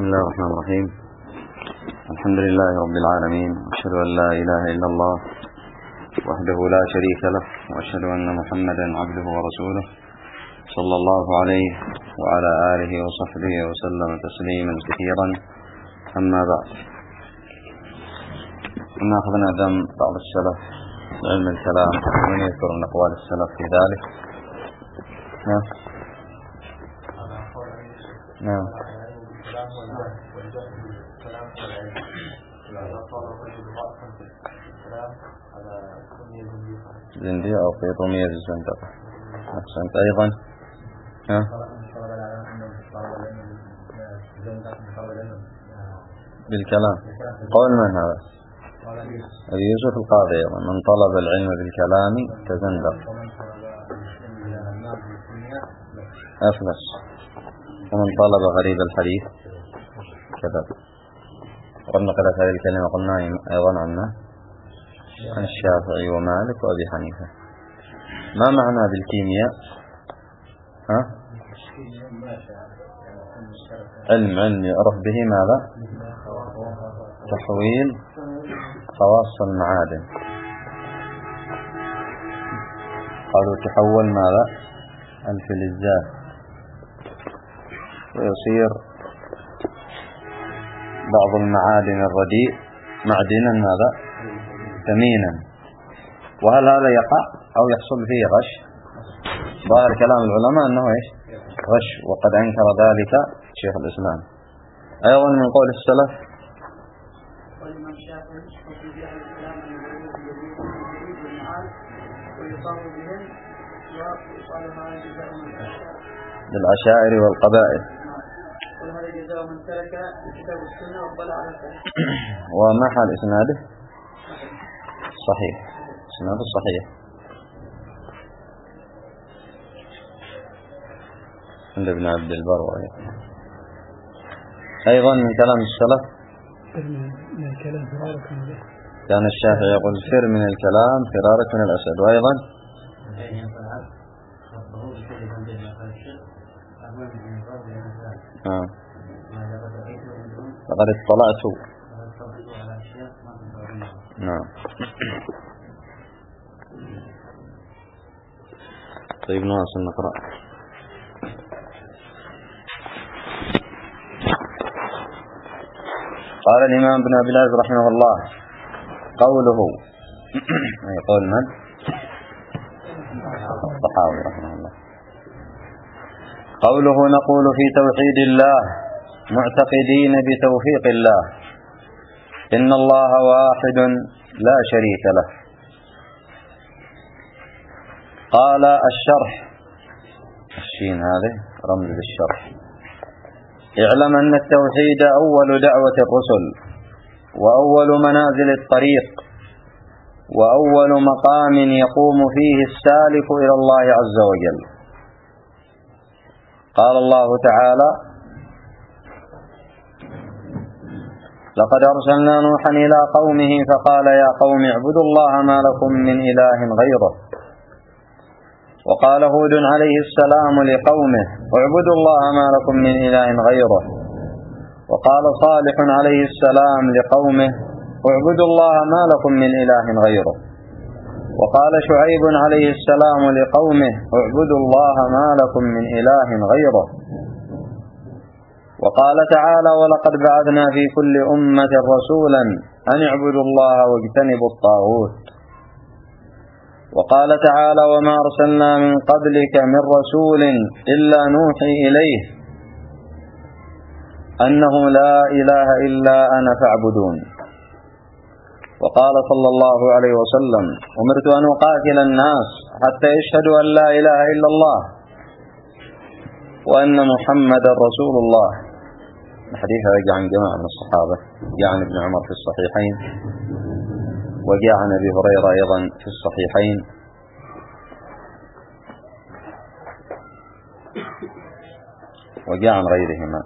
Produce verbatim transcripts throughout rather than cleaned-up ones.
بسم الله الرحمن الرحيم. الحمد لله رب العالمين، أشهد أن لا إله إلا الله وحده لا شريك له، وأشهد أن محمدا عبده ورسوله صلى الله عليه وعلى آله وصحبه وسلم تسليما كثيرا. أما بعد، كنا أخذنا دم بعض السلف علم الكلام ومن يذكر من أقوال السلف في ذلك. نعم نعم زندية أو في طمية الزندقة. أحسنت أيضا. ها بالكلام قول من هذا؟ أبي يوسف القاضي، من طلب العلم بالكلام تزندق أفلس، ومن طلب غريب الحديث كذب. قلنا قلت هذه الكلمة قلنا أيضا عنه عن الشافعي ومالك وأبي حنيفة. ما معنى بالكيمياء؟ ها؟ علم علم يعرف به ماذا؟ تحويل خواص المعادن. قالوا تحول ماذا؟ الفلزات، ويصير بعض المعادن الرديء معدنا ماذا؟ ثمينا. وهل هذا يقع أو يحصل فيه غش؟ ظاهر كلام العلماء أنه إيش؟ غش، وقد أنكر ذلك شيخ الإسلام. أيضا من قول السلف للعشائر والقبائل. وما حال إسناده؟ صحيح، إسناده صحيح عند ابن عبد البر. أيضا من كلام السلف كان الشافعي يقول فر من الكلام فرارك من الأسد. وأيضا آه. لقد اطلعت. نعم. طيب نواصل نقرأ. قال الإمام ابن أبي العز رحمه الله: قوله أي قول من؟ الطحاوي رحمه الله. قوله: نقول في توحيد الله معتقدين بتوفيق الله، إن الله واحد لا شريك له. قال الشرح، الشين هذه رمز للشرح: اعلم أن التوحيد أول دعوة الرسل، وأول منازل الطريق، وأول مقام يقوم فيه السالك إلى الله عز وجل. قال الله تعالى: لقد أرسلنا نوحا إلى قومه فقال يا قوم اعبدوا الله ما لكم من إله غيره. وقال هود عليه السلام لقومه اعبدوا الله ما لكم من إله غيره. وقال صالح عليه السلام لقومه اعبدوا الله ما لكم من إله غيره. وقال شعيب عليه السلام لقومه اعبدوا الله ما لكم من إله غيره. وقال تعالى: ولقد بعثنا في كل أمة رسولا أن اعبدوا الله واجتنبوا الطاغوت. وقال تعالى: وما أرسلنا من قبلك من رسول إلا نوحي إليه أنه لا إله إلا أنا فاعبدون. وقال صلى الله عليه وسلم: أمرت أن أقاتل الناس حتى يشهدوا أن لا إله إلا الله وأن محمدا رسول الله. الحديث هذا جاء عن جماعة من الصحابة، جاء عن ابن عمر في الصحيحين، وجاء عن أبي هريرة أيضا في الصحيحين، وجاء عن غيرهما.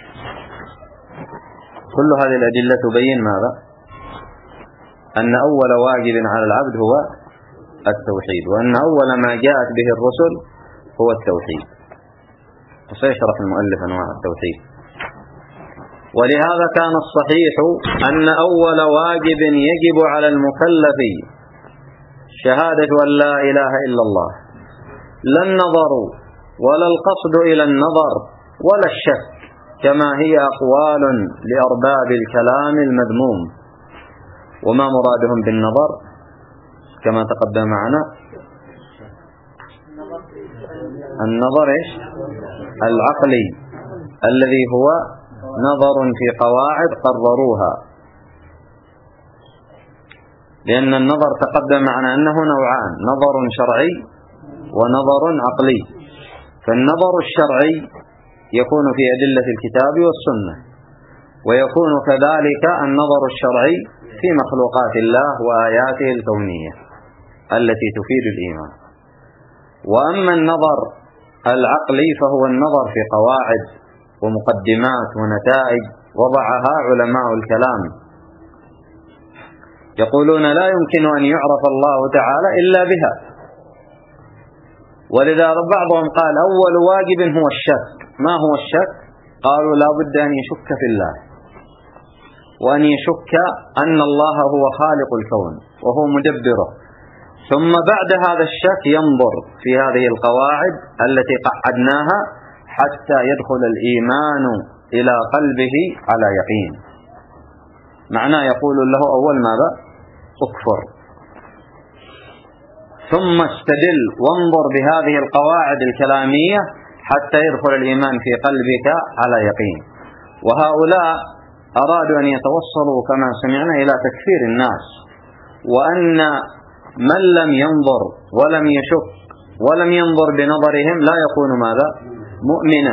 كل هذه الأدلة تبين ماذا؟ أن أول واجب على العبد هو التوحيد، وأن أول ما جاءت به الرسل هو التوحيد. وسيشرح المؤلف أنواع التوحيد. ولهذا كان الصحيح أن أول واجب يجب على المكلف شهادة أن لا إله إلا الله، لا النظر ولا القصد إلى النظر ولا الشك، كما هي أقوال لأرباب الكلام المذموم. وما مرادهم بالنظر كما تقدم معنا؟ النظر إيش؟ العقلي الذي هو نظر في قواعد قرروها، لأن النظر تقدم معنا أنه نوعان: نظر شرعي ونظر عقلي. فالنظر الشرعي يكون في أدلة الكتاب والسنة، ويكون كذلك النظر الشرعي في مخلوقات الله وآياته الكونية التي تفيد الإيمان. وأما النظر العقلي فهو النظر في قواعد ومقدمات ونتائج وضعها علماء الكلام، يقولون لا يمكن أن يعرف الله تعالى إلا بها. ولذا بعضهم قال أول واجب هو الشك. ما هو الشك؟ قالوا لا بد أن يشك في الله، وأن يشك أن الله هو خالق الكون وهو مدبره، ثم بعد هذا الشك ينظر في هذه القواعد التي قعدناها حتى يدخل الإيمان إلى قلبه على يقين. معناه يقول له أول ماذا؟ اكفر، ثم استدل وانظر بهذه القواعد الكلامية حتى يدخل الإيمان في قلبك على يقين. وهؤلاء أرادوا أن يتوصلوا كما سمعنا إلى تكفير الناس، وأن من لم ينظر ولم يشك ولم ينظر بنظرهم لا يكون ماذا؟ مؤمنا،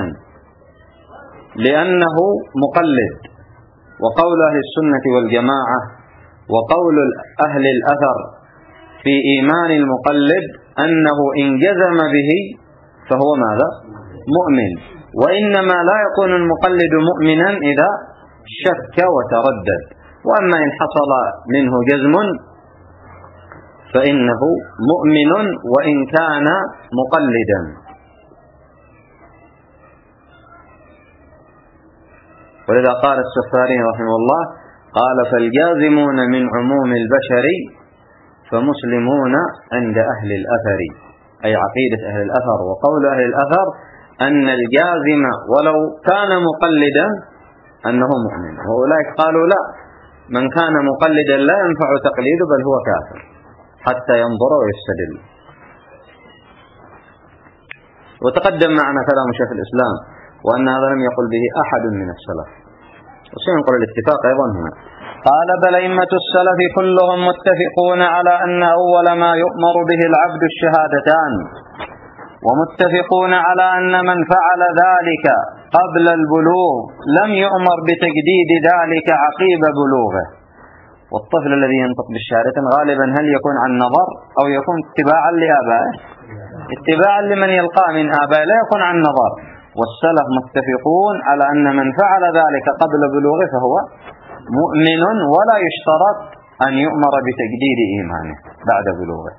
لأنه مقلد. وقول أهل السنة والجماعة وقول أهل الأثر في إيمان المقلد أنه إن جزم به فهو ماذا؟ مؤمن. وإنما لا يكون المقلد مؤمنا إذا شك وتردد، وأما إن حصل منه جزم فإنه مؤمن وإن كان مقلدا. ولذا قال السفاري رحمه الله قال: فالجازمون من عموم البشر فمسلمون عند أهل الأثر، أي عقيدة أهل الأثر. وقول أهل الأثر أن الجازم ولو كان مقلدا أنه مؤمن، وأولئك قالوا لا، من كان مقلدا لا ينفع تقليده بل هو كافر حتى ينظر ويستدل. وتقدم معنا كلام شيخ الإسلام وأن هذا لم يقل به أحد من السلف، وسينقل الاتفاق أيضا هنا. قال: بل أئمة السلف كلهم متفقون على أن أول ما يؤمر به العبد الشهادتان، ومتفقون على أن من فعل ذلك قبل البلوغ لم يؤمر بتجديد ذلك عقيب بلوغه. والطفل الذي ينطق بالشهادة غالبا هل يكون عن نظر أو يكون اتباعا لآبائه؟ اتباعا لمن يلقى من آبائه، لا يكون عن نظر. والسلف متفقون على أن من فعل ذلك قبل بلوغه فهو مؤمن، ولا يشترط أن يؤمر بتجديد إيمانه بعد بلوغه.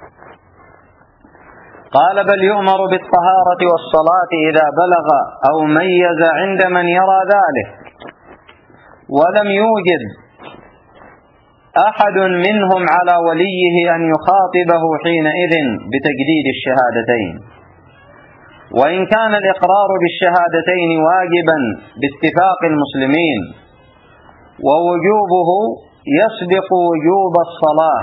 قال: بل يؤمر بالطهارة والصلاة إذا بلغ أو ميز عند من يرى ذلك، ولم يوجد أحد منهم على وليه أن يخاطبه حينئذ بتجديد الشهادتين. وإن كان الإقرار بالشهادتين واجبا باتفاق المسلمين، ووجوبه يسبق وجوب الصلاة،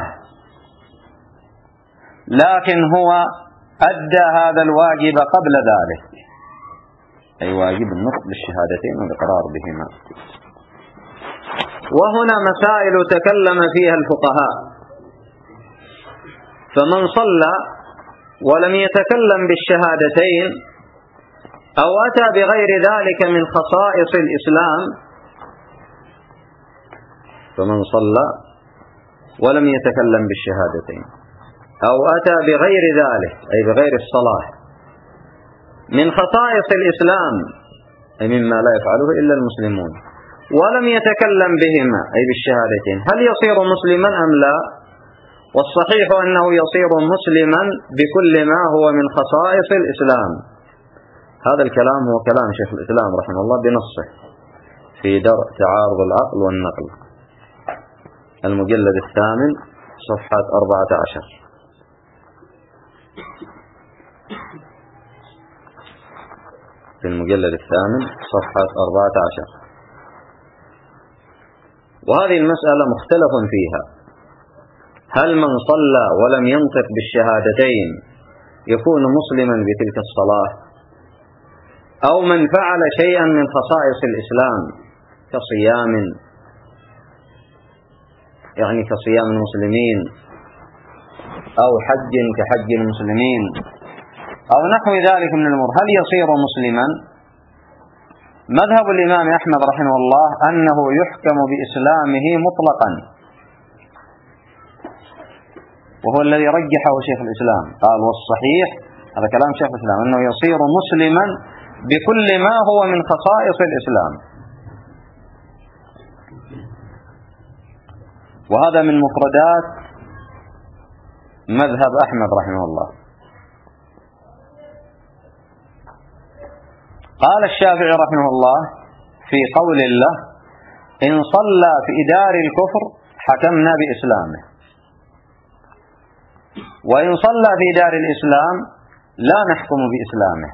لكن هو أدى هذا الواجب قبل ذلك، أي واجب النطق بالشهادتين والإقرار بهما. وهنا مسائل تكلم فيها الفقهاء، فمن صلى ولم يتكلم بالشهادتين أو أتى بغير ذلك من خصائص الإسلام، فمن صلى ولم يتكلم بالشهادتين أو أتى بغير ذلك أي بغير الصلاة من خصائص الإسلام، أي مما لا يفعله إلا المسلمون، ولم يتكلم بهما أي بالشهادتين، هل يصير مسلما أم لا؟ والصحيح أنه يصير مسلما بكل ما هو من خصائص الإسلام. هذا الكلام هو كلام شيخ الإسلام رحمه الله بنصه في درء تعارض العقل والنقل، المجلد الثامن صفحة أربعة عشر. في المجلد الثامن صفحة أربعة عشر. وهذه المسألة مختلف فيها، هل من صلى ولم ينطق بالشهادتين يكون مسلما بتلك الصلاة، أو من فعل شيئا من خصائص الإسلام كصيام، يعني كصيام المسلمين، أو حج كحج المسلمين، أو نحو ذلك من الأمور، هل يصير مسلما؟ مذهب الإمام أحمد رحمه الله أنه يحكم بإسلامه مطلقا، وهو الذي رجحه شيخ الإسلام، قال والصحيح، هذا كلام شيخ الإسلام، أنه يصير مسلما بكل ما هو من خصائص الإسلام. وهذا من مفردات مذهب أحمد رحمه الله. قال الشافعي رحمه الله في قول الله: إن صلى في دار الكفر حكمنا بإسلامه، وإن صلى في دار الإسلام لا نحكم بإسلامه.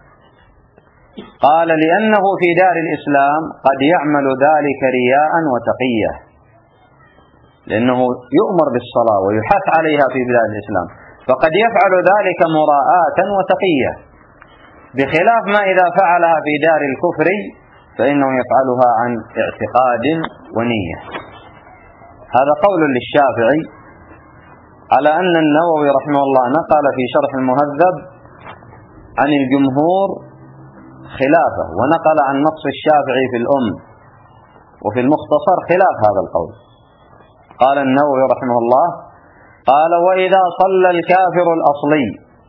قال: لأنه في دار الإسلام قد يعمل ذلك رياء وتقية، لأنه يؤمر بالصلاة ويحث عليها في بلاد الإسلام، فقد يفعل ذلك مراءة وتقية، بخلاف ما إذا فعلها في دار الكفر فإنه يفعلها عن اعتقاد ونية. هذا قول للشافعي، على أن النووي رحمه الله نقل في شرح المهذب عن الجمهور خلافه، ونقل عن نص الشافعي في الأم وفي المختصر خلاف هذا القول. قال النووي رحمه الله: قال: وإذا صلى الكافر الأصلي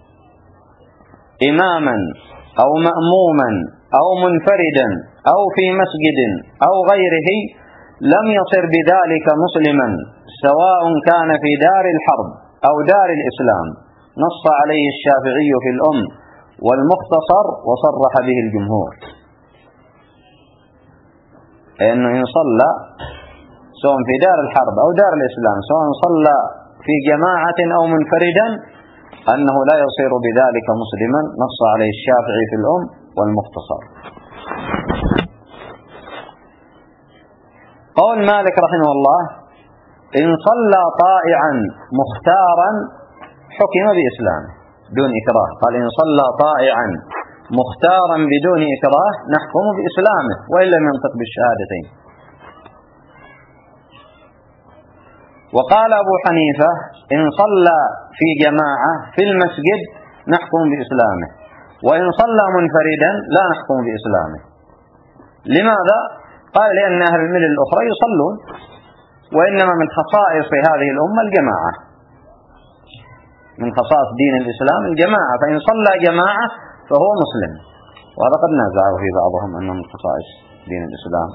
إماما أو مأموما أو منفردا أو في مسجد أو غيره لم يصر بذلك مسلما، سواء كان في دار الحرب أو دار الإسلام. نص عليه الشافعي في الأم والمختصر وصرح به الجمهور، لأنه إن صلى سواء في دار الحرب أو دار الإسلام، سواء صلى في جماعة أو منفردا، أنه لا يصير بذلك مسلما. نص عليه الشافعي في الأم والمختصر. قول مالك رحمه الله: إن صلى طائعا مختارا حكم بإسلامه دون إكراه. قال: إن صلى طائعا مختارا بدون إكراه نحكم بإسلامه وإن لم ينطق بالشهادتين. وقال أبو حنيفة: إن صلى في جماعة في المسجد نحكم بإسلامه، وإن صلى منفردا لا نحكم بإسلامه. لماذا؟ قال: لأن أهل الملل الأخرى يصلون، وإنما من خصائص هذه الأمة الجماعة، من خصائص دين الإسلام الجماعة، فإن صلى جماعة فهو مسلم. وهذا قد نازعه في بعضهم أنه من خصائص دين الإسلام.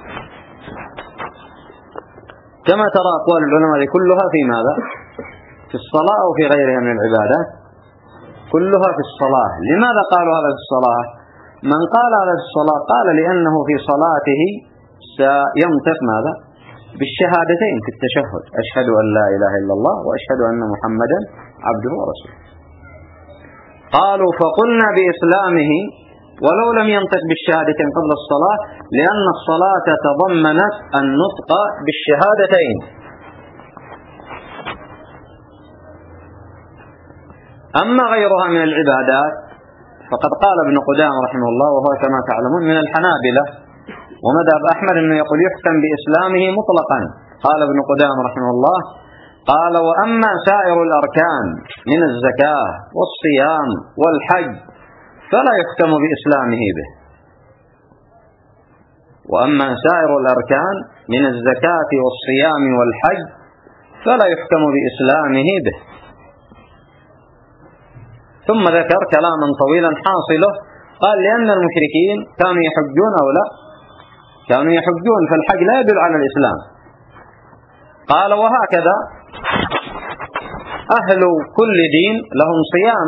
كما ترى أقوال العلماء كلها في ماذا؟ في الصلاة أو في غيرها من العبادات، كلها في الصلاة. لماذا قالوا هذا في الصلاة؟ من قال هذا في الصلاة قال لأنه في صلاته سينطق ماذا؟ بالشهادتين في التشهد: أشهد أن لا إله إلا الله وأشهد أن محمدا عبده ورسوله. قالوا: فقلنا بإسلامه ولو لم ينطق بالشهادتين قبل الصلاة، لأن الصلاة تضمنت النطق بالشهادتين. أما غيرها من العبادات فقد قال ابن قدامة رحمه الله، وهو كما تعلمون من الحنابلة، ومذهب أحمد أنه يقول يحكم بإسلامه مطلقا. قال ابن قدامة رحمه الله: قال: وأما سائر الأركان من الزكاة والصيام والحج فلا يحكم بإسلامه به. وأما سائر الأركان من الزكاة والصيام والحج فلا يحكم بإسلامه به. ثم ذكر كلاما طويلا حاصله، قال: لأن المشركين كانوا يحجون أو لا؟ كانوا يحجون، فالحج لا يدل على الإسلام. قال: وهكذا أهل كل دين لهم صيام.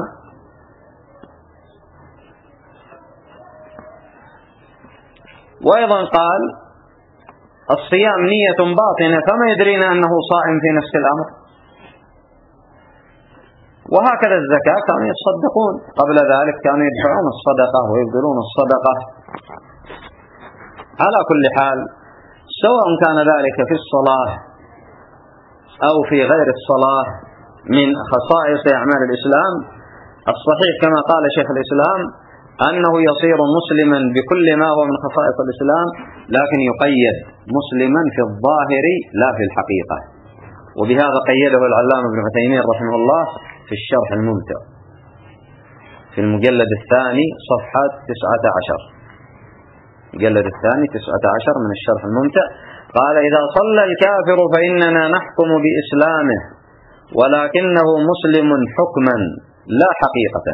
وأيضا قال: الصيام نية باطنة فما يدرينا أنه صائم في نفس الأمر. وهكذا الزكاة كانوا يتصدقون قبل ذلك، كانوا يدفعون الصدقة ويبذلون الصدقة. على كل حال سواء كان ذلك في الصلاة أو في غير الصلاة من خصائص أعمال الإسلام، الصحيح كما قال شيخ الإسلام أنه يصير مسلما بكل ما هو من خصائص الإسلام، لكن يقيد مسلما في الظاهر لا في الحقيقة. وبهذا قيده العلامة ابن عثيمين رحمه الله في الشرح الممتع في المجلد الثاني صفحة تسعة عشر، المجلد الثاني تسعة عشر من الشرح الممتع، قال: إذا صلى الكافر فإننا نحكم بإسلامه ولكنه مسلم حكما لا حقيقة.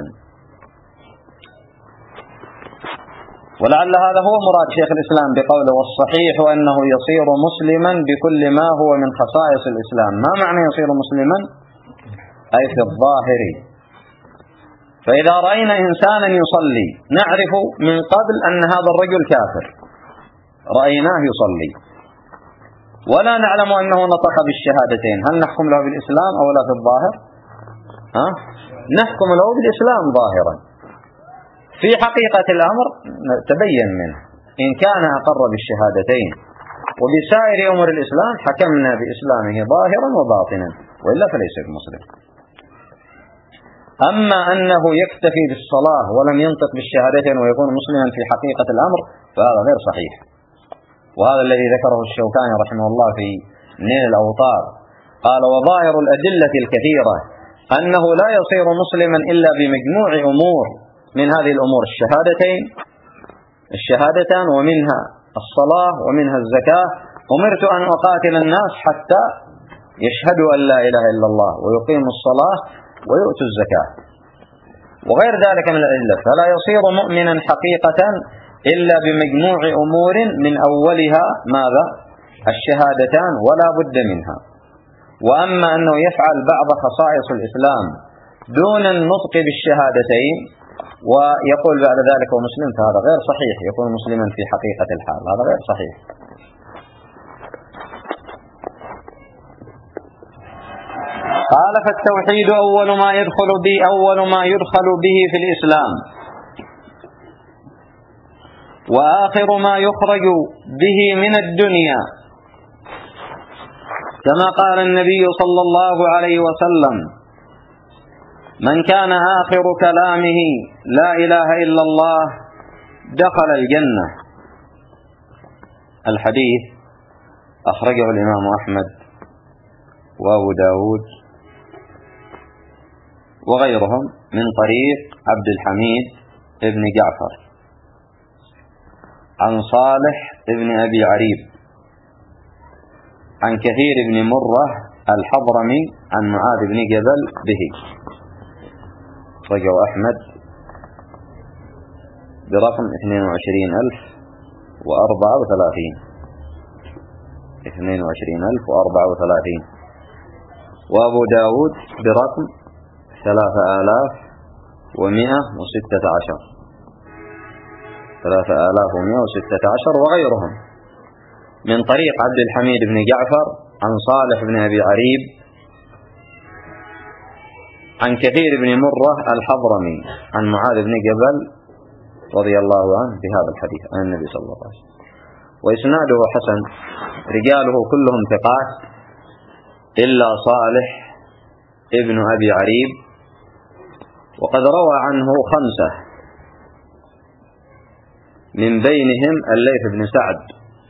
ولعل هذا هو مراد شيخ الإسلام بقوله: والصحيح أنه يصير مسلما بكل ما هو من خصائص الإسلام. ما معنى يصير مسلما؟ أي في الظاهر. فإذا رأينا إنسانا يصلي نعرف من قبل أن هذا الرجل كافر، رأيناه يصلي ولا نعلم أنه نطق بالشهادتين، هل نحكم له بالإسلام أو لا في الظاهر؟ ها؟ نحكم له بالإسلام ظاهرا. في حقيقة الأمر تبين منه إن كان أقر بالشهادتين وبسائر أمور الإسلام حكمنا بإسلامه ظاهرا وباطنا، وإلا فليس بمسلم. أما أنه يكتفي بالصلاة ولم ينطق بالشهادتين ويكون مسلما في حقيقة الأمر فهذا غير صحيح. وهذا الذي ذكره الشوكاني رحمه الله في نيل الأوطار، قال: وظاهر الأدلة الكثيرة أنه لا يصير مسلما إلا بمجموع أمور، من هذه الأمور الشهادتين الشهادتان ومنها الصلاة ومنها الزكاة. أمرت أن أقاتل الناس حتى يشهدوا أن لا إله إلا الله ويقيموا الصلاة ويؤتوا الزكاة وغير ذلك من الأدلة. فلا يصير مؤمنا حقيقة إلا بمجموع أمور من أولها ماذا؟ الشهادتان ولا بد منها. وأما أنه يفعل بعض خصائص الإسلام دون النطق بالشهادتين ويقول بعد ذلك هو مسلم فهذا غير صحيح، يكون مسلما في حقيقة الحال، هذا غير صحيح. قال: فالتوحيد أول ما يدخل به أول ما يدخل به في الإسلام، وآخر ما يخرج به من الدنيا، كما قال النبي صلى الله عليه وسلم: من كان آخر كلامه لا إله إلا الله دخل الجنة. الحديث أخرجه الإمام أحمد وأبو داود وغيرهم من طريق عبد الحميد ابن جعفر عن صالح ابن أبي عريب عن كثير بن مرة الحضرمي عن معاذ بن جبل به. رجع أحمد برقم اثنين وعشرين ألف وأربعة وثلاثين اثنين وعشرين ألف وأربعة وثلاثين، وأبو داود برقم ثلاثة آلاف ومئة وستة عشر ثلاثة آلاف ومئة وستة عشر وغيرهم من طريق عبد الحميد بن جعفر عن صالح بن أبي عريب عن كثير بن مرة الحضرمي عن معاذ بن جبل رضي الله عنه بهذا الحديث عن النبي صلى الله عليه وسلم. وإسناده حسن، رجاله كلهم ثقات إلا صالح ابن أبي عريب، وقد روى عنه خمسة من بينهم الليث بن سعد،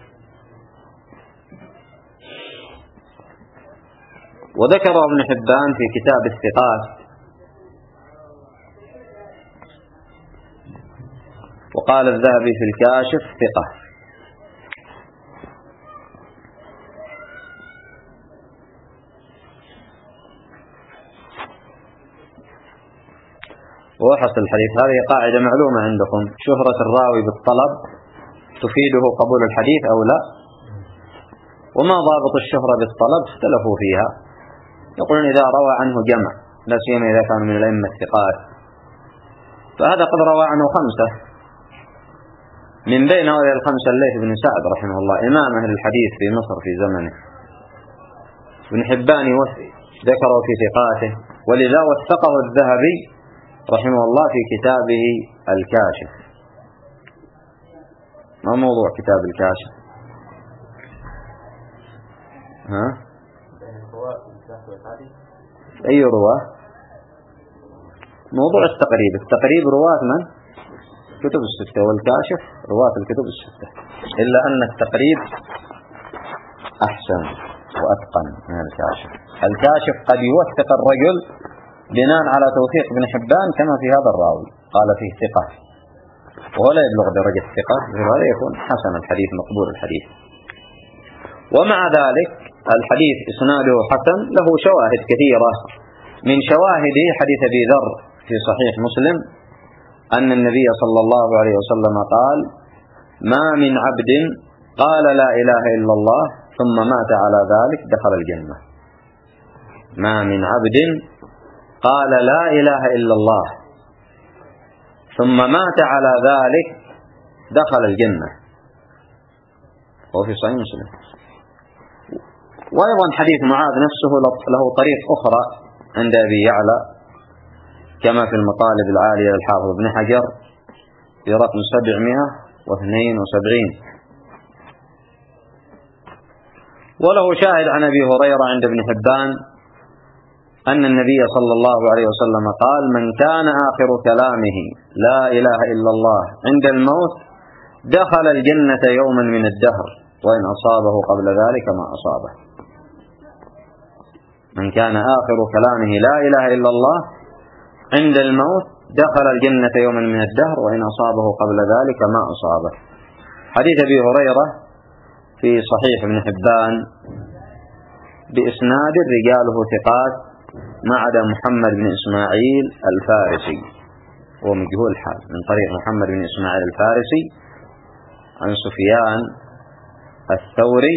وذكره ابن حبان في كتاب الثقات، وقال الذهبي في الكاشف ثقة. وحصل الحديث، هذه قاعدة معلومة عندكم: شهرة الراوي بالطلب تفيده قبول الحديث أو لا؟ وما ضابط الشهرة بالطلب؟ اختلفوا فيها، يقولون إذا روى عنه جمع، لا سيما إذا كان من الأئمة الثقات، فهذا قد روى عنه خمسة من بين هؤلاء الخمسة الليث بن سعد رحمه الله إمام أهل الحديث في مصر في زمنه. ابن حبان ذكره في ثقاته، ولذا وثقه الذهبي رحمه الله في كتابه الكاشف. ما موضوع كتاب الكاشف؟ ها؟ أي رواه؟ موضوع التقريب. التقريب رواة من؟ كتب الستة، والكاشف رواة الكتب الستة، إلا أن التقريب أحسن وأتقن من الكاشف. الكاشف قد يوثق الرجل بناء على توثيق ابن حبان كما في هذا الراوي قال فيه ثقة، وهو لا يبلغ درجة الثقة، هذا يكون حسن الحديث مقبول الحديث. ومع ذلك الحديث إسناده حسن له شواهد كثيرة. من شواهده حديث أبي ذر في صحيح مسلم أن النبي صلى الله عليه وسلم قال: ما من عبد قال لا إله إلا الله ثم مات على ذلك دخل الجنة. ما من عبد قال لا إله إلا الله ثم مات على ذلك دخل الجنة، وهو في صحيح مسلم. وأيضا حديث معاذ نفسه له طريق أخرى عند أبي يعلى كما في المطالب العالية للحافظ ابن حجر في رقم سبعمائة واثنين وسبعين. وله شاهد عن أبي هريرة عند ابن حبان أن النبي صلى الله عليه وسلم قال: من كان آخر كلامه لا إله إلا الله عند الموت دخل الجنة يوما من الدهر وإن أصابه قبل ذلك ما أصابه. من كان آخر كلامه لا إله إلا الله عند الموت دخل الجنة يوما من الدهر وإن أصابه قبل ذلك ما أصابه. حديث أبي هريرة في صحيح ابن حبان بإسناد رجاله ثقات ما عدا محمد بن إسماعيل الفارسي، هو مجهول الحال، من طريق محمد بن إسماعيل الفارسي عن سفيان الثوري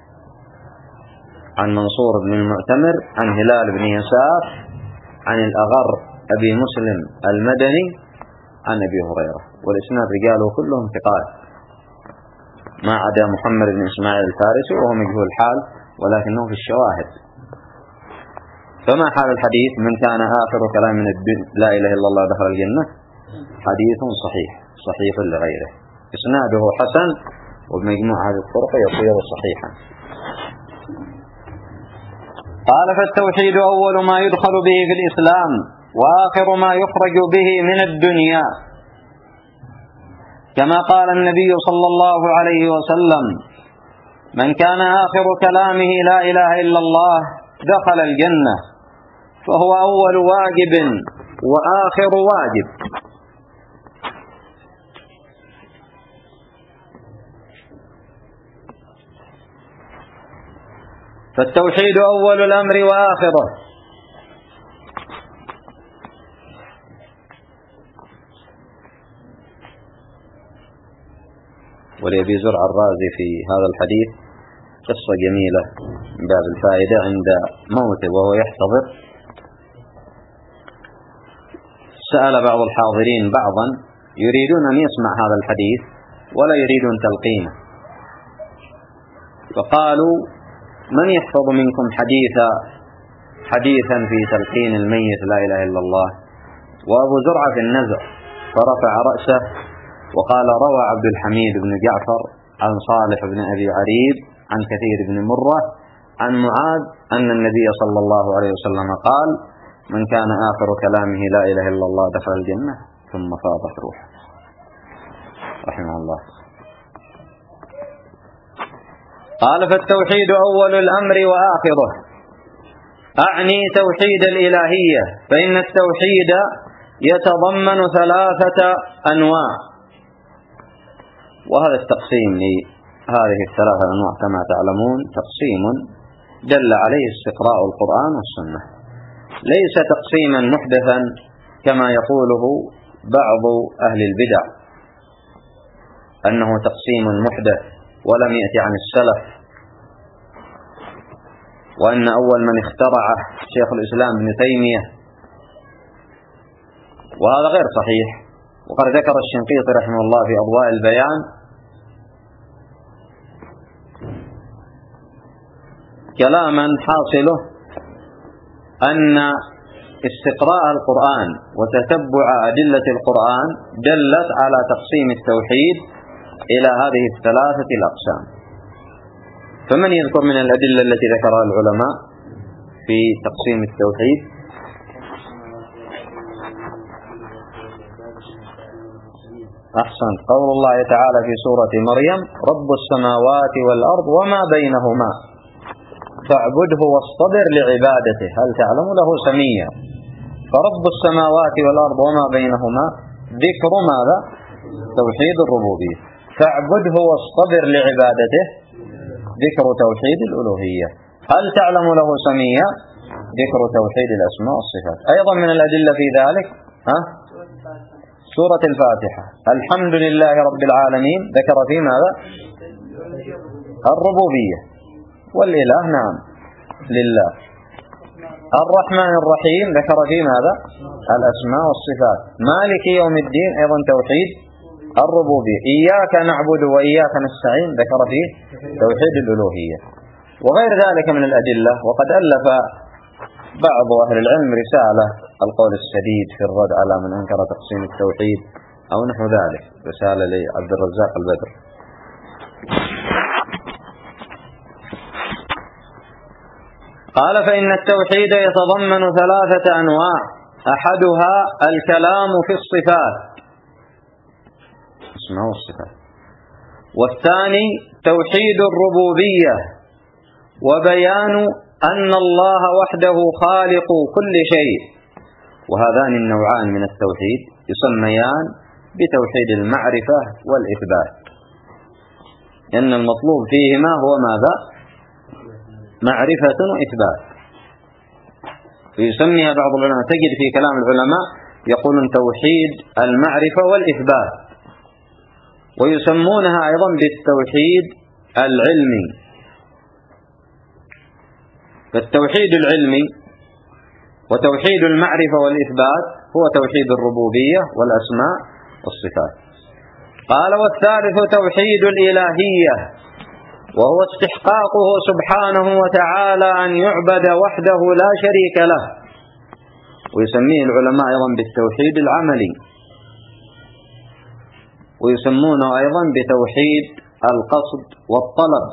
عن منصور بن المعتمر عن هلال بن يسار عن الأغر أبي مسلم المدني عن أبي هريرة، والإسناد رجاله كلهم ثقات ما عدا محمد بن إسماعيل الفارسي وهو مجهول الحال ولكنه في الشواهد. فما حال الحديث؟ من كان آخر كلام من الدنيا لا إله إلا الله دخل الجنة، حديث صحيح صحيح لغيره، إسناده حسن وبمجموع هذه الطرق يصير صحيحا. قال: فالتوحيد أول ما يدخل به في الإسلام وآخر ما يخرج به من الدنيا، كما قال النبي صلى الله عليه وسلم: من كان آخر كلامه لا إله إلا الله دخل الجنة، فهو أول واجب وآخر واجب. فالتوحيد أول الأمر وآخره. ولأبي زرع الرازي في هذا الحديث قصة جميلة من باب الفائدة عند موته وهو يحتضر، سأل بعض الحاضرين بعضا يريدون أن يسمع هذا الحديث ولا يريدون تلقينه، فقالوا: من يحفظ منكم حديثا حديثا في تلقين الميت لا إله إلا الله؟ وأبو زرعة في النزع فرفع رأسه وقال: روى عبد الحميد بن جعفر عن صالح بن أبي عريب عن كثير بن مرة عن معاذ أن النبي صلى الله عليه وسلم قال: من كان آخر كلامه لا إله إلا الله دخل الجنة، ثم فاضت روحه رحمه الله. قال: فالتوحيد أول الأمر وآخره، أعني توحيد الإلهية، فإن التوحيد يتضمن ثلاثة أنواع، وهذا التقسيم لهذه الثلاثة أنواع كما تعلمون تقسيم دل عليه استقراء القرآن والسنة، ليس تقسيما محدثا كما يقوله بعض أهل البدع أنه تقسيم محدث ولم يأتي عن السلف، وأن أول من اخترعه شيخ الإسلام ابن تيمية، وهذا غير صحيح. وقد ذكر الشنقيطي رحمه الله في أضواء البيان كلاما حاصله أن استقراء القرآن وتتبع أدلة القرآن دلت على تقسيم التوحيد إلى هذه الثلاثة الأقسام. فمن يذكر من الأدلة التي ذكرها العلماء في تقسيم التوحيد؟ أحسنت. قول الله تعالى في سورة مريم: رب السماوات والأرض وما بينهما فاعبده واصطبر لعبادته هل تعلم له سميا. فرب السماوات والأرض وما بينهما ذكر ماذا؟ توحيد الربوبية. فاعبده واصطبر لعبادته ذكر توحيد الألوهية. هل تعلم له سميا؟ ذكر توحيد الأسماء والصفات. أيضا من الأدلة في ذلك ها؟ سورة الفاتحة: الحمد لله رب العالمين ذكر في ماذا؟ الربوبية. والإله نعم لله. الرحمن الرحيم ذكر في ماذا؟ الأسماء والصفات. مالك يوم الدين أيضا توحيد الربوبية. إياك نعبد وإياك نستعين ذكر فيه توحيد الألوهية. وغير ذلك من الأدلة. وقد ألف بعض أهل العلم رسالة القول السديد في الرد على من أنكر تقسيم التوحيد أو نحو ذلك، رسالة لعبد الرزاق البدر. قال: فإن التوحيد يتضمن ثلاثة أنواع: أحدها الكلام في الصفات اسمه الصفات، والثاني توحيد الربوبية وبيان أن الله وحده خالق كل شيء. وهذان النوعان من التوحيد يسميان بتوحيد المعرفة والإثبات، لأن المطلوب فيهما هو ماذا؟ معرفة وإثبات. ويسميها بعض العلماء، تجد في كلام العلماء يقولون توحيد المعرفة والإثبات، ويسمونها أيضا بالتوحيد العلمي. فالتوحيد العلمي وتوحيد المعرفة والإثبات هو توحيد الربوبية والأسماء والصفات. قال: والثالث توحيد الإلهية، وهو استحقاقه سبحانه وتعالى أن يعبد وحده لا شريك له. ويسميه العلماء أيضا بالتوحيد العملي، ويسمونه أيضا بتوحيد القصد والطلب،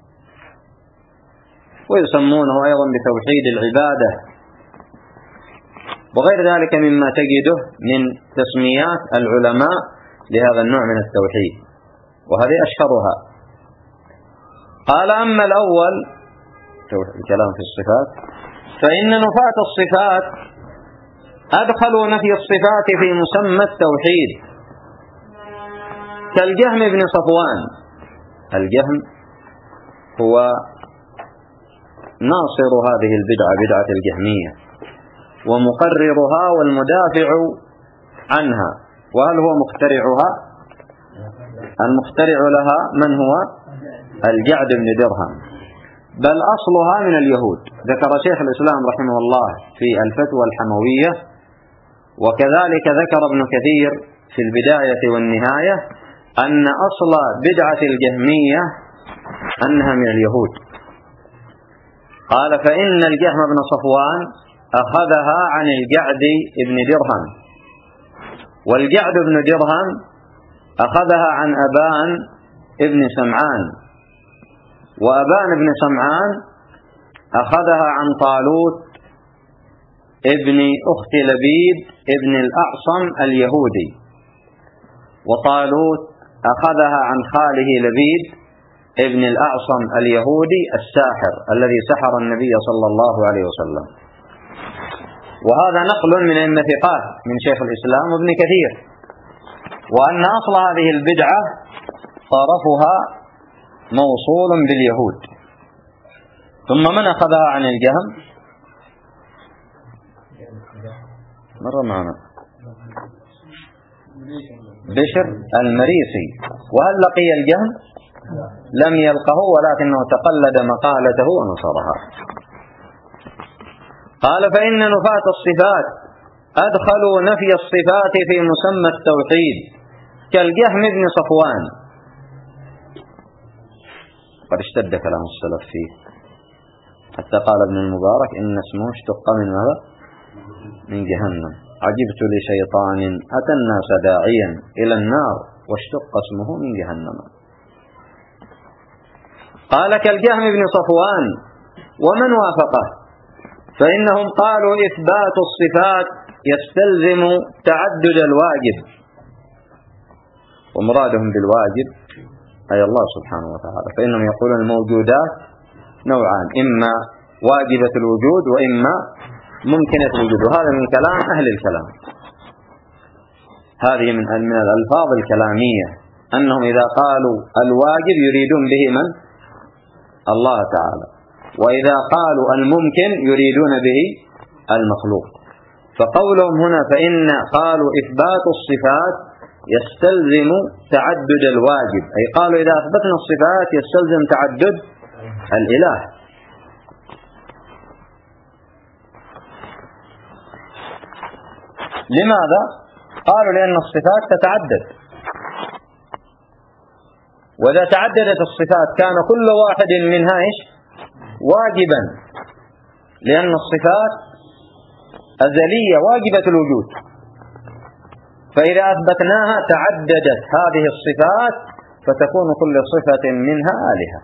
ويسمونه أيضا بتوحيد العبادة، وغير ذلك مما تجده من تسميات العلماء لهذا النوع من التوحيد، وهذه أشهرها. قال: أما الأول الكلام في الصفات فإن نفاة الصفات أدخلوا نفي الصفات في مسمى التوحيد، كالجهم بن صفوان. الجهم هو ناصر هذه البدعة، بدعة الجهمية، ومقررها والمدافع عنها. وهل هو مخترعها؟ المخترع لها من هو؟ الجعد بن درهم، بل أصلها من اليهود. ذكر شيخ الإسلام رحمه الله في الفتوى الحموية، وكذلك ذكر ابن كثير في البداية والنهاية أن أصل بدعة الجهمية أنها من اليهود. قال: فإن الجهم بن صفوان أخذها عن الجعد بن درهم، والجعد بن درهم أخذها عن أبان ابن سمعان، وأبان ابن سمعان أخذها عن طالوت ابن أخت لبيد ابن الأعصم اليهودي، وطالوت أخذها عن خاله لبيد ابن الأعصم اليهودي الساحر الذي سحر النبي صلى الله عليه وسلم. وهذا نقل من النثقات من شيخ الإسلام وابن كثير، وأن أصل هذه البدعة طرفها موصول باليهود. ثم من أخذها عن الجهم؟ مرة معنا بشر المريسي. وهل لقي الجهم؟ لم يلقه، ولكنه تقلد مقالته ونصرها. قال: فإن نفاة الصفات أدخلوا نفي الصفات في مسمى التوحيد كالجهم بن صفوان، قد اشتد كلام السلف فيه حتى قال ابن المبارك إن اسمه اشتق من ماذا؟ من جهنم. عجبت لشيطان أتى الناس داعيا إلى النار واشتق اسمه من جهنم. قال كالجهم بن صفوان ومن وافقه، فإنهم قالوا إثبات الصفات يستلزم تعدد الواجب، ومرادهم بالواجب أي الله سبحانه وتعالى، فإنهم يقولون الموجودات نوعان، إما واجبة الوجود وإما ممكنة الوجود، وهذا من كلام أهل الكلام. هذه من من الألفاظ الكلامية، أنهم إذا قالوا الواجب يريدون به من؟ الله تعالى، وإذا قالوا الممكن يريدون به المخلوق. فقولهم هنا فإن قالوا إثبات الصفات يستلزم تعدد الواجب، أي قالوا إذا أثبتنا الصفات يستلزم تعدد الإله. لماذا؟ قالوا لأن الصفات تتعدد، وإذا تعددت الصفات كان كل واحد منها إيش؟ واجبا، لأن الصفات أزلية واجبة الوجود، فإذا أثبتناها تعددت هذه الصفات فتكون كل صفة منها آلهة.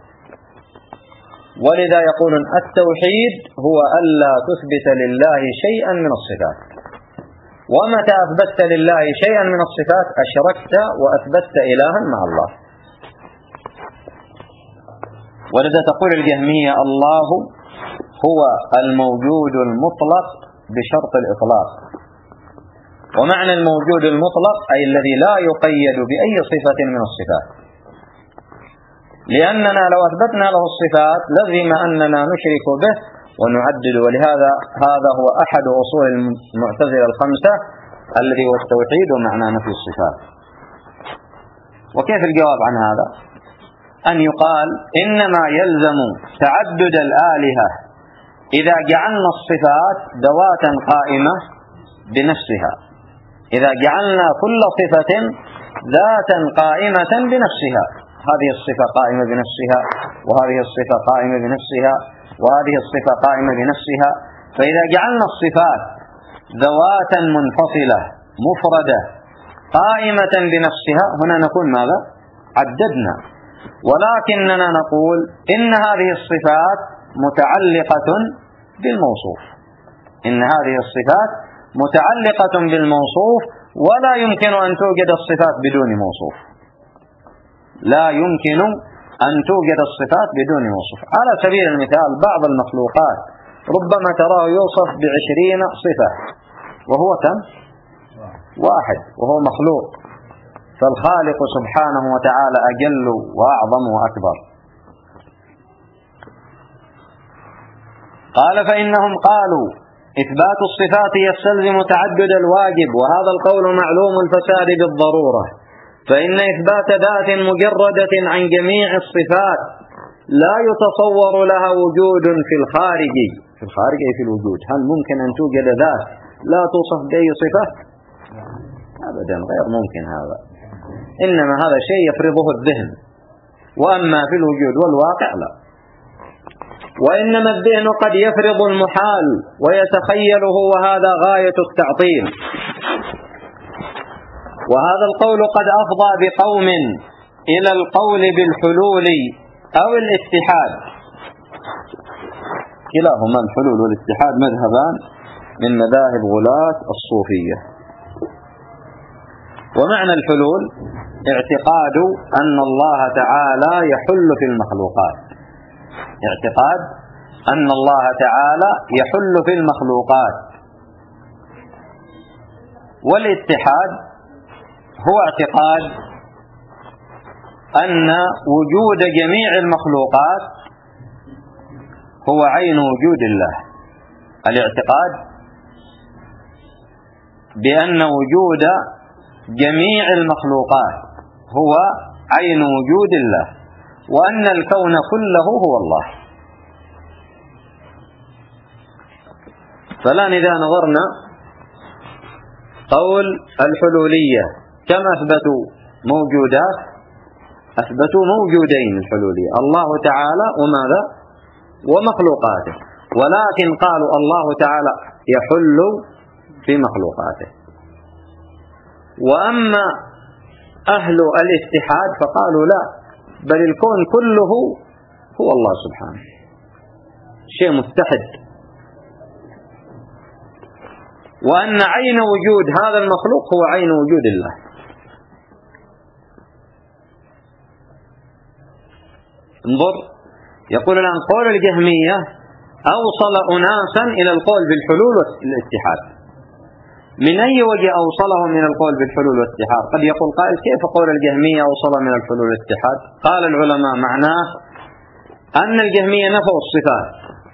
ولذا يقول التوحيد هو ألا تثبت لله شيئا من الصفات، ومتى أثبتت لله شيئا من الصفات أشركت وأثبتت إلها مع الله. ولذا تقول الجهمية الله هو الموجود المطلق بشرط الإطلاق، ومعنى الموجود المطلق أي الذي لا يقيد بأي صفة من الصفات، لأننا لو أثبتنا له الصفات لزم أننا نشرك به ونعدد. ولهذا هذا هو أحد أصول المعتزلة الخمسة الذي هو التوحيد ومعنى نفي الصفات. وكيف الجواب عن هذا؟ أن يقال إنما يلزم تعدد الآلهة إذا جعلنا الصفات ذواتا قائمة بنفسها، إذا جعلنا كل صفة ذاتا قائمة بنفسها، هذه الصفة قائمة بنفسها وهذه الصفة قائمة بنفسها وهذه الصفة قائمة بنفسها، فإذا جعلنا الصفات ذواتا منفصلة مفردة قائمة بنفسها هنا نكون ماذا؟ عددنا. ولكننا نقول إن هذه الصفات متعلقة بالموصوف، إن هذه الصفات متعلقة بالموصوف، ولا يمكن أن توجد الصفات بدون موصوف، لا يمكن أن توجد الصفات بدون موصوف. على سبيل المثال بعض المخلوقات ربما تراه يوصف بعشرين صفة وهو كم؟ واحد، وهو مخلوق، فالخالق سبحانه وتعالى أجل وأعظم وأكبر. قال فإنهم قالوا إثبات الصفات يستلزم تعدد الواجب، وهذا القول معلوم الفساد بالضرورة، فإن إثبات ذات مجردة عن جميع الصفات لا يتصور لها وجود في الخارج، في الخارج أي في الوجود. هل ممكن أن توجد ذات لا توصف بأي صفة؟ أبدا، غير ممكن هذا، إنما هذا شيء يفرضه الذهن، وأما في الوجود والواقع لا. وإنما الذهن قد يفرض المحال ويتخيله، وهذا غاية التعطيل. وهذا القول قد أفضى بقوم إلى القول بالحلول أو الاتحاد، كلاهما الحلول والاتحاد مذهبان من مذاهب غلاة الصوفية. ومعنى الحلول اعتقاد أن الله تعالى يحل في المخلوقات، اعتقاد أن الله تعالى يحل في المخلوقات. والاتحاد هو اعتقاد أن وجود جميع المخلوقات هو عين وجود الله، الاعتقاد بأن وجود جميع المخلوقات هو عين وجود الله، وأن الكون كله هو الله. فالآن إذا نظرنا قول الحلولية كم أثبتوا موجودات؟ أثبتوا موجودين الحلولية، الله تعالى وماذا؟ ومخلوقاته، ولكن قالوا الله تعالى يحل في مخلوقاته. وأما أهل الاتحاد فقالوا لا، بل الكون كله هو الله سبحانه، شيء متحد، وأن عين وجود هذا المخلوق هو عين وجود الله. انظر، يقول الآن قول الجهمية أوصل أناسا إلى القول بالحلول والاتحاد. من أي وجه أوصلهم من القول بالحلول والاتحاد؟ قد يقول قائل كيف قول الجهمية أوصل من الحلول والاتحاد؟ قال العلماء معناه أن الجهمية نفوا الصفات،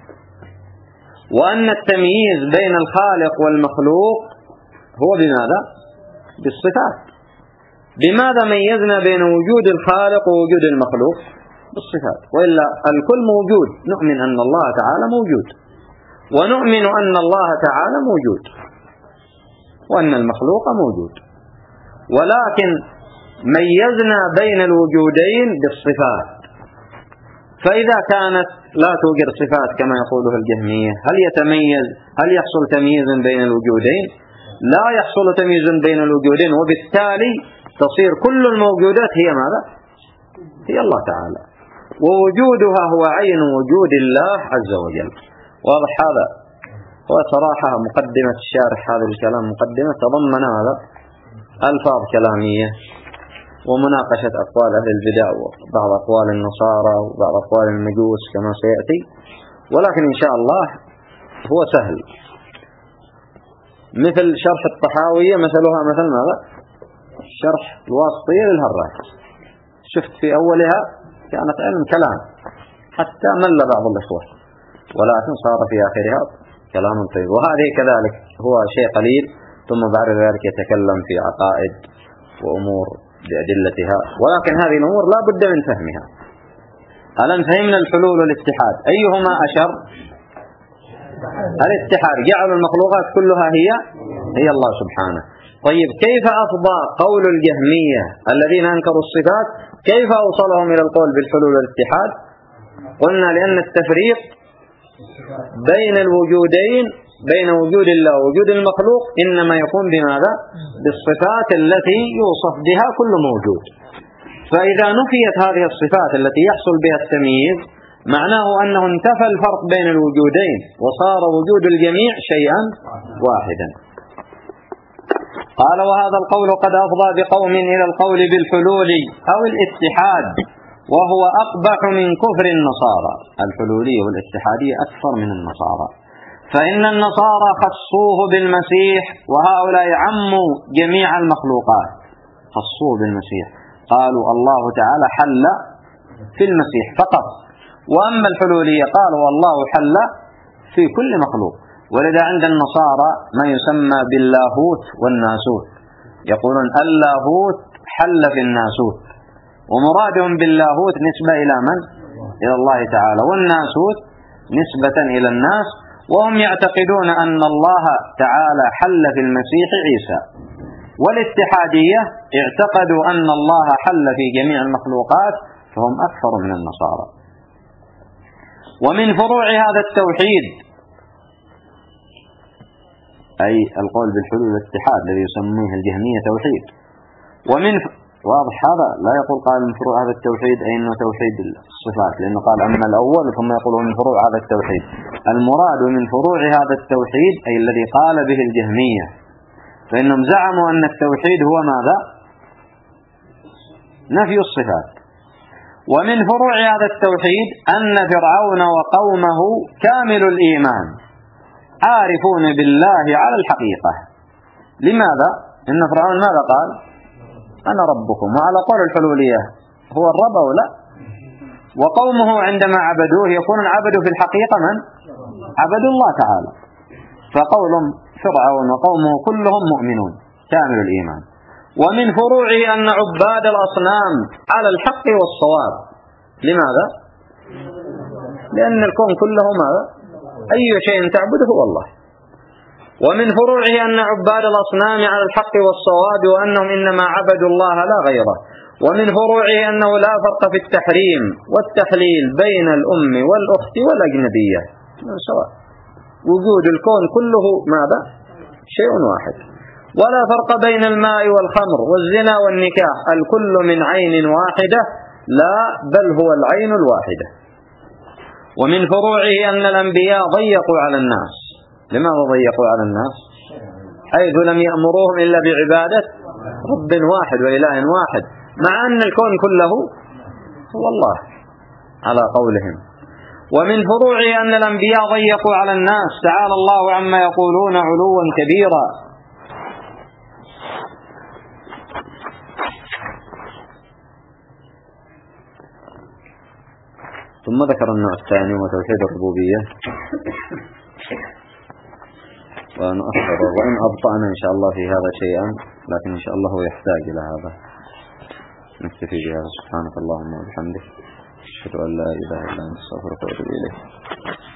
وأن التمييز بين الخالق والمخلوق هو بماذا؟ بالصفات. بماذا ميزنا بين وجود الخالق ووجود المخلوق؟ بالصفات، وإلا الكل موجود، نؤمن أن الله تعالى موجود، ونؤمن أن الله تعالى موجود، وأن المخلوق موجود، ولكن ميزنا بين الوجودين بالصفات. فإذا كانت لا توجد صفات كما يقوله الجهمية، هل يتميز هل يحصل تمييز بين الوجودين؟ لا يحصل تمييز بين الوجودين، وبالتالي تصير كل الموجودات هي ماذا؟ هي الله تعالى، ووجودها هو عين وجود الله عز وجل. واضح هذا؟ وصراحة مقدمة الشارح هذا الكلام مقدمة تضمن هذا ألفاظ كلامية ومناقشة أقوال أهل البدع وبعض أقوال النصارى وبعض أقوال المجوس كما سيأتي، ولكن إن شاء الله هو سهل، مثل شرح الطحاوية مثلها مثل ماذا؟ شرح الواسطية للهراس، شفت في أولها كانت علم كلام حتى مل بعض الإخوة، ولكن صار في آخرها كلام طيب. وهذه كذلك هو شيء قليل، ثم بعد ذلك يتكلم في عقائد وأمور بأدلتها، ولكن هذه الأمور لا بد من فهمها. ألم فهمنا الحلول والاتحاد أيهما أشر؟ الاتحاد، جعل المخلوقات كلها هي هي الله سبحانه. طيب كيف أفضى قول الجهمية الذين أنكروا الصفات، كيف أوصلهم إلى القول بالحلول والاتحاد؟ قلنا لأن التفريق بين الوجودين، بين وجود الله ووجود المخلوق، إنما يكون بماذا؟ بالصفات التي يوصف بها كل موجود. فإذا نفيت هذه الصفات التي يحصل بها التمييز، معناه أنه انتفى الفرق بين الوجودين وصار وجود الجميع شيئا واحدا. قال وهذا القول قد أفضى بقوم إلى القول بالحلول أو الاتحاد، وهو أقبح من كفر النصارى. الحلولية والاتحادية أكثر من النصارى، فإن النصارى خصوه بالمسيح، وهؤلاء عموا جميع المخلوقات، خصوه بالمسيح، قالوا الله تعالى حل في المسيح فقط. وأما الحلولية قالوا الله حل في كل مخلوق. ولذا عند النصارى ما يسمى باللاهوت والناسوت، يقولون اللاهوت حل في الناسوت، ومرادهم باللاهوت نسبة إلى من؟ إلى الله تعالى، والناسوت نسبة إلى الناس، وهم يعتقدون أن الله تعالى حل في المسيح عيسى. والاتحادية اعتقدوا أن الله حل في جميع المخلوقات، فهم أكثر من النصارى. ومن فروع هذا التوحيد أي القول بالحلول والاتحاد الذي يسميه الجهمية توحيد. ومن ف... واضح هذا؟ لا يقول قال من فروع هذا التوحيد أي أنه توحيد الصفات، لأنه قال أما الأول ثم يقول من فروع هذا التوحيد. المراد من فروع هذا التوحيد أي الذي قال به الجهمية، فإنهم زعموا أن التوحيد هو ماذا؟ نفي الصفات. ومن فروع هذا التوحيد أن فرعون وقومه كامل الإيمان عارفون بالله على الحقيقة. لماذا؟ إن فرعون ماذا قال؟ أنا ربكم، وعلى قول الحلولية هو الرب أو لا؟ وقومه عندما عبدوه يكون عبدوا في الحقيقة من؟ عبدوا الله تعالى. فقول فرعون وقومه كلهم مؤمنون كامل الإيمان. ومن فروعه أن عباد الأصنام على الحق والصواب. لماذا؟ لأن الكون كله ماذا؟ أي شيء تعبده هو الله. ومن فروعه أن عباد الأصنام على الحق والصواب وأنهم إنما عبدوا الله لا غيره. ومن فروعه أنه لا فرق في التحريم والتحليل بين الأم والأخت والأجنبية سواء، وجود الكون كله ماذا؟ شيء واحد. ولا فرق بين الماء والخمر والزنا والنكاح، الكل من عين واحدة، لا بل هو العين الواحدة. ومن فروعه أن الأنبياء ضيقوا على الناس. لماذا ضيقوا على الناس؟ حيث لم يأمروهم إلا بعبادة رب واحد وإله واحد، مع أن الكون كله هو الله على قولهم. ومن فروعه أن الأنبياء ضيقوا على الناس، تعالى الله عما يقولون علوا كبيرا. ثم ذكر النوع الثاني وتوحيد الربوبية، ونؤخر وإن أبطأنا إن شاء الله في هذا شيئا، لكن إن شاء الله هو يحتاج إلى هذا. نكتفي بهذا. سبحانك اللهم وبحمدك، أشهد أن لا إله إلا أنت، أستغفرك وأتوب إليك.